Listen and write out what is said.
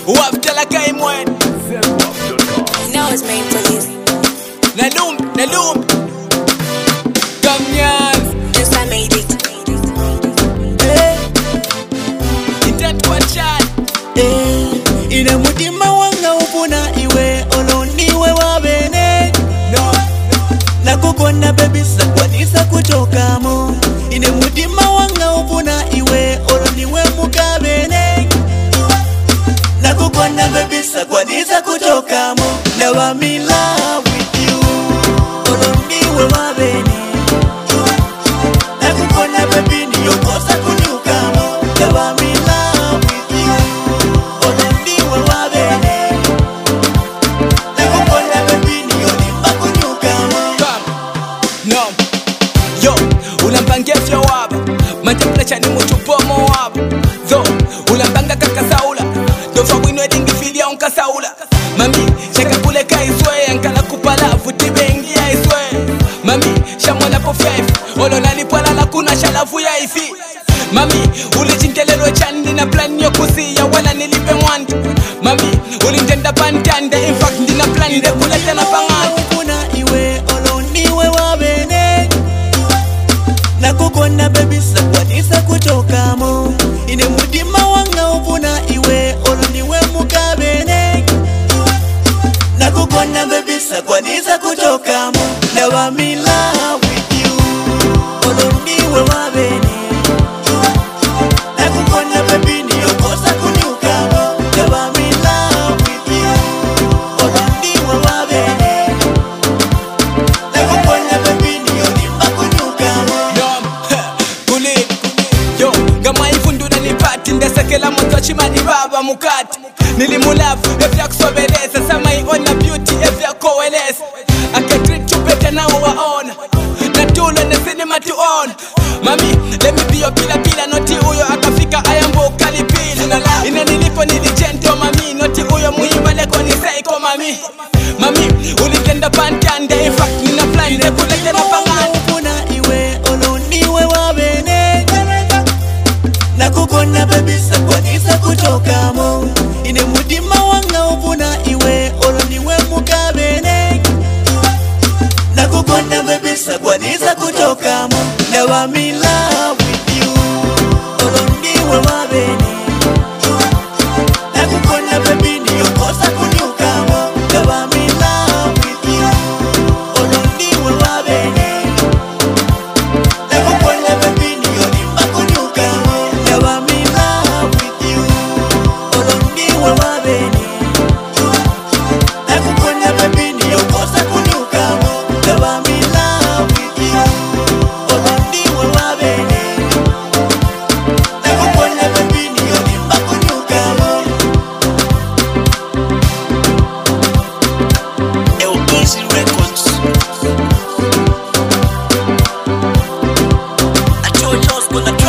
Waftala kaimwen. You know it's made for you. Nalum. Kamnyans. Yes, I made it. Itatwa chat. Ina mutima wanga upuna iwe oloniwe wabene. Nakukona baby sakwanisa kuchokamo. Ina mutima wanga upuna iwe oloniwe mukabene. Nakukona baby sakwanisa kuchokamo. Now I'm in love with you. Oloniwe wabene. Nakukona baby niyokosa kunyukamo. Now I'm in love with you. Oloniwe wabene. Nakukona baby niyolimba kunyukamo. No. Yo, ulambanga fya waba. Matemplecha ni muchupomo waba. Zo, ulambanga kakasaula. Dofa winwe dingi filia unkasaula. Mami, shaka kule kaiswe. Ankala kupala futibe ingia iswe. Mami, shamona po fefu. Olo nalipwala la kuna shalafu ya ifi. Mami, ulijinkelelo chandi na plan yokusi ya wala nilipe mwantu. Mami, ulintenda pantande. In fact, ndina plan de kulete na pangantu. Upuna iwe oloniwe wabene. Nakukona baby sakwanisa kuchokamo. Ine mutima wanga upuna iwe oloniwe mukabene. Nakukona baby sakwanisa kuchokamo. Now I'm in love with you. Oloniwe wabene. Nakukona baby niyokosa kunyukamo. Now I'm in love with you. Oloniwe wabene. Nakukona baby niyolimba kunyukamo. Kulit. Yo, gama ifunduna ni pati. Ndesekela mwanzo chimani baba mukati. Nilimulafu, efya kusobeleza. Sama iona beauty, efya koweleza. I can treat you better now waona. Natulo nesini matuona. Mami, let me be your pila noti uyo akafika ayambo kalipila. Ina nilipo nilijento mami. Noti uyo muimba leko ni seiko mami. Mami, ulikenda pantande. In fact, nina plan de kulete na pangani. Upuna iwe oloniwe wabene. Nakukona baby sakwanisa kuchokamo. Ine mutima wanga upuna iwe oloniwe mukabene. Nakukona baby sakwanisa kuchokamo. Now I'm in love with you. Oloniwe wabene. Nakukona baby niyokosa kunyukamo. Now I'm in love with you. Oloniwe wabene. Nakukona baby niyolimba kunyukamo. Now I'm in love with you. Oloniwe wabene. Nakukona baby niyokosa kunyukamo. Now I'm in love with you. Oloniwe wabene. Nakukona baby niyolimba kunyukamo. Easy Records. I told you I was gonna